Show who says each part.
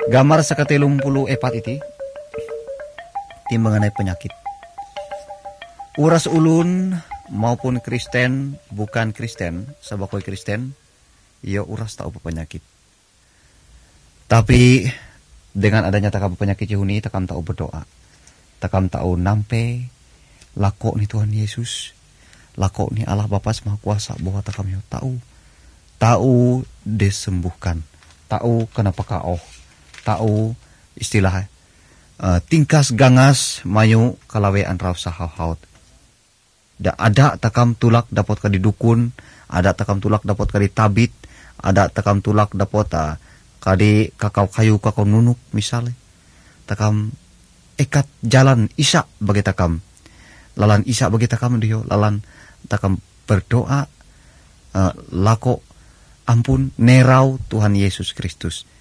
Speaker 1: Gambar sakatelung puluh epat iti ti mengenai penyakit. Uras ulun maupun Kristen bukan Kristen, sabakoi Kristen, ya uras tahu penyakit. Tapi dengan adanya takam penyakit Yehuni, takam tahu berdoa, takam tahu nampe lakok ni Tuhan Yesus, lakok ni Allah Bapa Maha Kuasa bahwa takam yo tahu disembuhkan, tahu kenapa kau, tahu istilah tingkas gangas mayu kalawean rasa haut. Ada takam tulak dapat ka didukun, ada takam tulak dapat ka ditabit, ada takam tulak dapat kadi kakau kayu kakau nunuk misalnya. Takam ekat jalan isa bagi takam. Lalan isa bagi takam dia, lalan takam berdoa lako ampun nerau Tuhan Yesus Kristus.